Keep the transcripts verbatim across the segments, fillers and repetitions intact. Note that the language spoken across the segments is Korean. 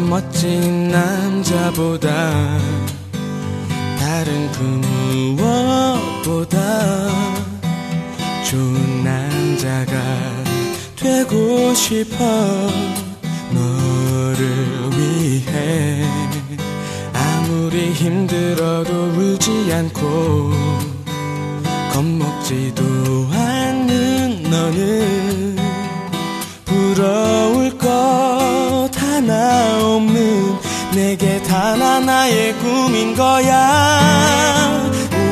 멋진 남자보다 다른 그 무엇보다 좋은 남자가 되고 싶어. 너를 위해 아무리 힘들어도 울지 않고 겁먹지도 않는 너는 부러울 것 하나 없는 내게 단 하나의 꿈인 거야.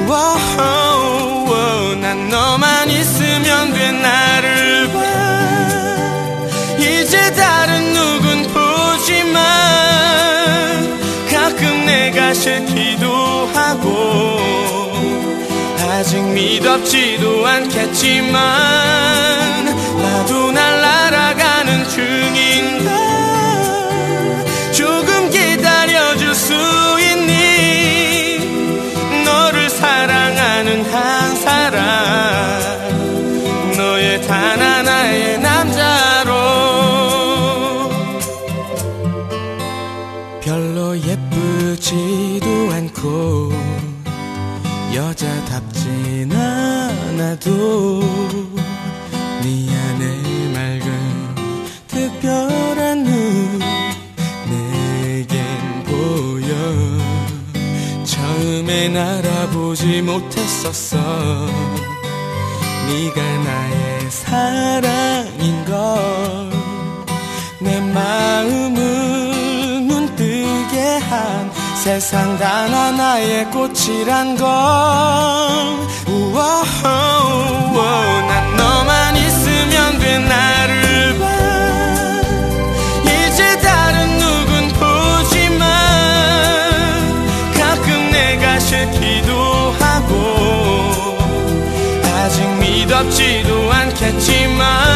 우와, 난 너만 있으면 돼. 나를 봐. 이제 다른 누군 보지만 가끔 내가 싫기도 하고 아직 미덥지도 않겠지만 나도 날 날아가는 중인가. 조금 기다려줄 수 있니? 너를 사랑하는 한 사람, 너의 단 하나의 남자로. 별로 예쁘지도 않고 여자답진 않아도 네 안에 맑은 특별한 눈 내겐 보여. 처음엔 알아보지 못했었어. 네가 나의 사랑인걸. 내 마음을 눈뜨게 한 세상 단 하나의 꽃이란 걸. 우와, 우와, 난 너만 있으면 돼. 나를 봐. 이제 다른 누군 보지만 가끔 내가 싫기도 하고 아직 미덥지도 않겠지만